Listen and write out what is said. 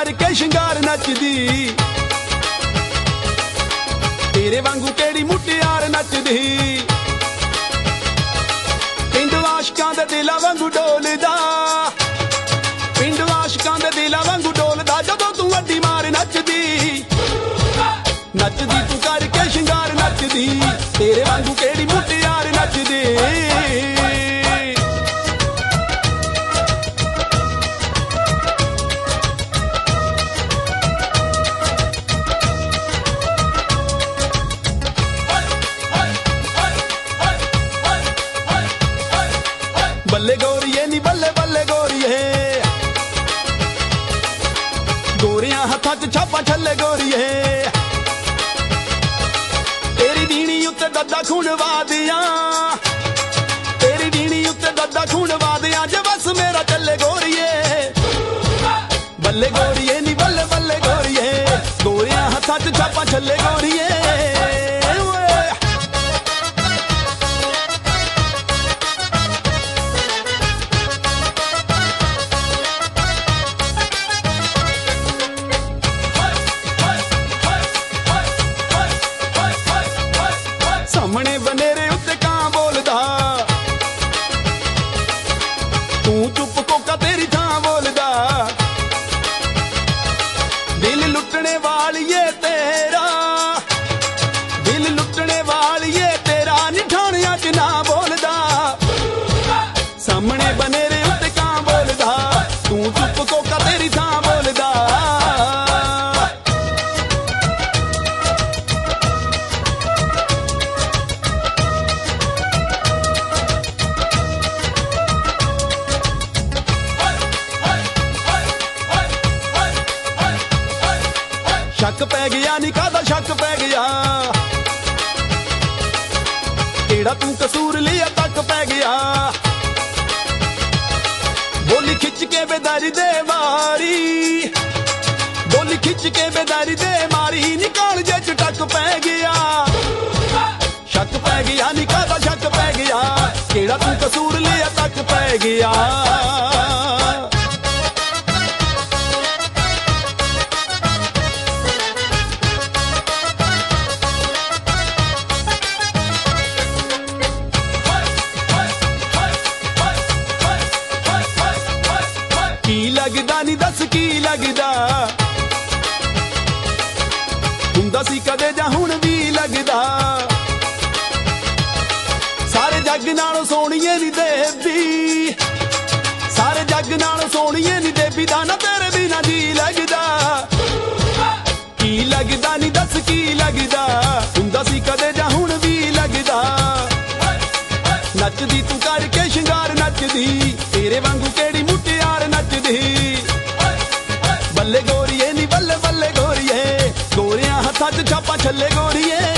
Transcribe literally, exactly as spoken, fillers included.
करके शिंगार नचदी तेरे वांगू केड़ी मुटियार नचदी पिंड आशकां दे दिलां वांगू डोलदा पिंड आशकां दे दिलां वांगू डोलदा जदों तू अड्डी मार नचदी नचदी तू करके शिंगार नचदी तेरे वांगू केड़ी मुटियार नचदी बल्ले गोरिए नी बल्ले बल्ले गोरिए गोरियां हत्थां च छापां छल्ले गोरिए तेरी दीनी उत्ते दद्दा खून वादियां तेरी दीनी उत्ते दद्दा खून वादियां जे बस मेरा चले गोरिए बल्ले गोरिए नी बल्ले बल्ले गोरिए गोरियां हत्थां च छापां छल्ले गोरिए सामने बनेरे उत्ते कां बोलदा तू चुप कोका तेरी थां बोलदा दिल लुटने वालिए तेरा दिल लुटने वालिए तेरा निठाणियां च ना बोलदा सामने बनेरे उत्ते कां बोलदा तू चुप कोका तेरी थां बोलदा शक पै गया नी कादा शक पै गया केड़ा तू कसूर लिया तक पै गया बोली खिच के बेदारी दे मारी बोली खिच के बेदारी दे मारी निकाल जे टक पै गया शक पै गया नी कादा शक पै गया केड़ा तू कसूर लिया तक पै गया की लगदा नी दस की लगदा हुंदा सी कदे जां हुण भी लगदा सारे जग नालों सोहणीए नी देवी सारे जग नालों सोहणीए नी देवी दा ना तेरे बिना जी लगदा की लगदा नी दस की लगदा हुंदा सी कदे जां हुण भी लगदा नचदी तू करके शिंगार नचदी तेरे वांगू केड़ी मुटियार नचदी बल्ले गोरिए नी बल्ले बल्ले गोरिए गोरियां हत्थां च छापां छल्ले गोरिए